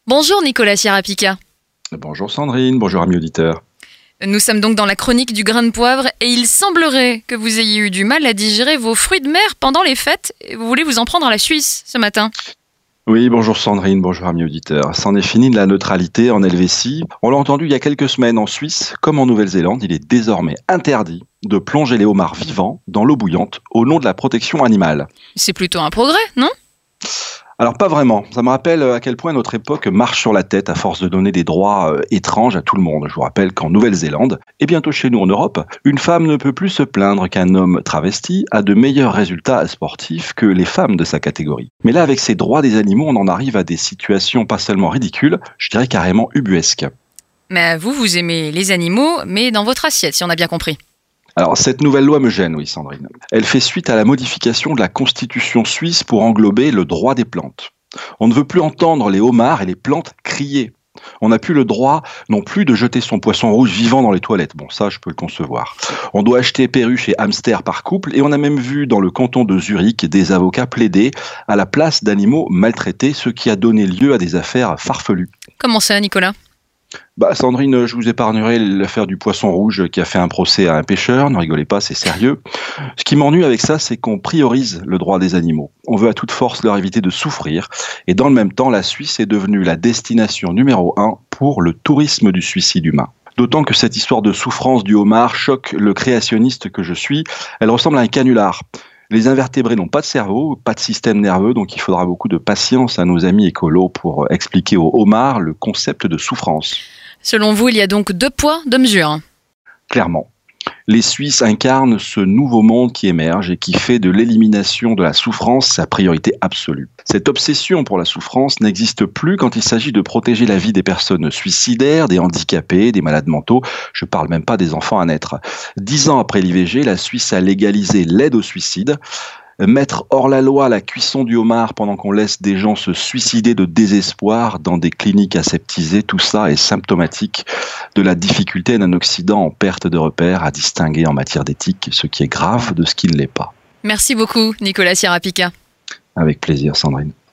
Bonjour Nicolas Sierra-Pica. Bonjour Sandrine, bonjour amis auditeurs. Nous sommes donc dans la chronique du grain de poivre et il semblerait que vous ayez eu du mal à digérer vos fruits de mer pendant les fêtes. Vous voulez vous en prendre à la Suisse ce matin? Oui, bonjour Sandrine, bonjour amis auditeurs. C'en est fini de la neutralité en Helvétie. On l'a entendu il y a quelques semaines en Suisse, comme en Nouvelle-Zélande, il est désormais interdit de plonger les homards vivants dans l'eau bouillante au nom de la protection animale. C'est plutôt un progrès, non? Alors pas vraiment, ça me rappelle à quel point notre époque marche sur la tête à force de donner des droits étranges à tout le monde. Je vous rappelle qu'en Nouvelle-Zélande, et bientôt chez nous en Europe, une femme ne peut plus se plaindre qu'un homme travesti a de meilleurs résultats sportifs que les femmes de sa catégorie. Mais là, avec ces droits des animaux, on en arrive à des situations pas seulement ridicules, je dirais carrément ubuesques. Mais vous aimez les animaux, mais dans votre assiette, si on a bien compris. Alors, cette nouvelle loi me gêne, oui, Sandrine. Elle fait suite à la modification de la Constitution suisse pour englober le droit des plantes. On ne veut plus entendre les homards et les plantes crier. On n'a plus le droit non plus de jeter son poisson rouge vivant dans les toilettes. Bon, ça, je peux le concevoir. On doit acheter perruches et hamsters par couple et on a même vu dans le canton de Zurich des avocats plaider à la place d'animaux maltraités, ce qui a donné lieu à des affaires farfelues. Comment ça, Nicolas? Sandrine, je vous épargnerai l'affaire du poisson rouge qui a fait un procès à un pêcheur. Ne rigolez pas, c'est sérieux. Ce qui m'ennuie avec ça, c'est qu'on priorise le droit des animaux. On veut à toute force leur éviter de souffrir. Et dans le même temps, la Suisse est devenue la destination numéro 1 pour le tourisme du suicide humain. D'autant que cette histoire de souffrance du homard choque le créationniste que je suis. Elle ressemble à un canular. Les invertébrés n'ont pas de cerveau, pas de système nerveux, donc il faudra beaucoup de patience à nos amis écolos pour expliquer aux homards le concept de souffrance. Selon vous, il y a donc 2 poids, 2 mesures. Clairement. Les Suisses incarnent ce nouveau monde qui émerge et qui fait de l'élimination de la souffrance sa priorité absolue. Cette obsession pour la souffrance n'existe plus quand il s'agit de protéger la vie des personnes suicidaires, des handicapés, des malades mentaux. Je ne parle même pas des enfants à naître. 10 ans après l'IVG, la Suisse a légalisé l'aide au suicide. Mettre hors la loi la cuisson du homard pendant qu'on laisse des gens se suicider de désespoir dans des cliniques aseptisées, tout ça est symptomatique de la difficulté d'un Occident en perte de repères à distinguer en matière d'éthique ce qui est grave de ce qui ne l'est pas. Merci beaucoup, Nicolas Sierra-Pica. Avec plaisir, Sandrine.